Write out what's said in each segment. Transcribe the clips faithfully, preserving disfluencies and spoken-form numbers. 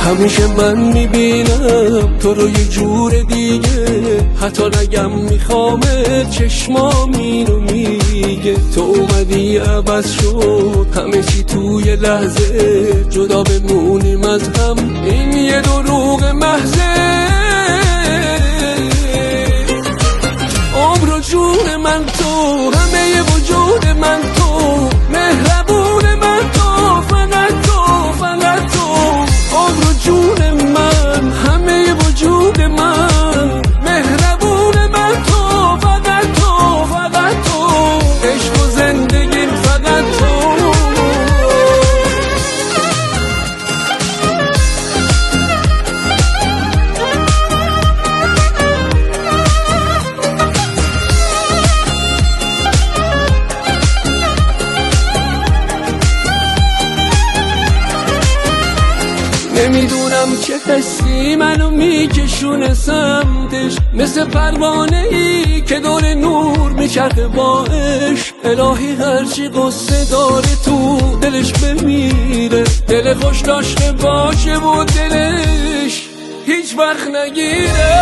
همیشه من میبینم تو رو یه جور دیگه، حتی نگم میخوامه چشمام اینو میگه. تو اومدی عوض شد همه چی توی لحظه، جدا بمونیم از هم این یه دروغ محضه. عمر و جون من تو، همه وجود من تو، مهربون من تو، فقط تو فقط تو. عمر و جون من، همه وجود من، مهربون من تو، فقط تو فقط تو. عشق و زندگیم فقط تو. نمیدونم چه حسی منو میکشونه سمتش، مثل پروانه ای که دور نور میچرخه با عشق. الهی هرچی قصه داره تو دلش بمیره، دل خوش داشته باشه و دلش هیچ وقت نگیره.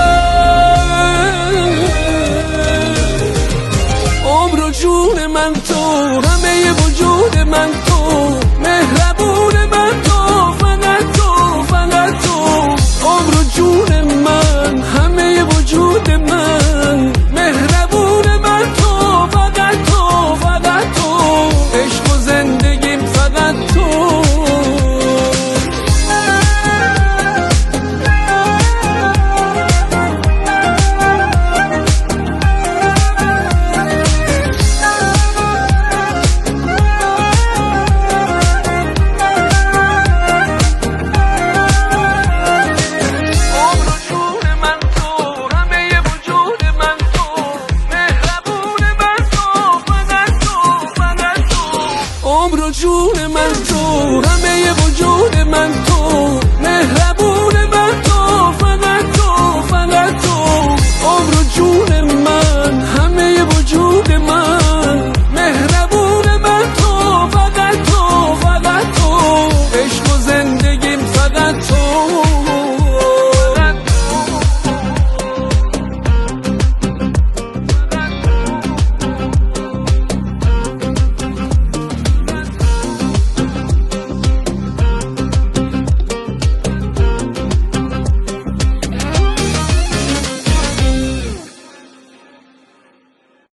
عمر و جون من تو، همه وجود من تو، مهربون من تو، فقط تو فقط تو. عمر و جون من، همه وجود من، مهربون من تو، فقط تو فقط تو. عشق و زندگیم فقط تو. عمر و جون من تو، همه وجود من تو،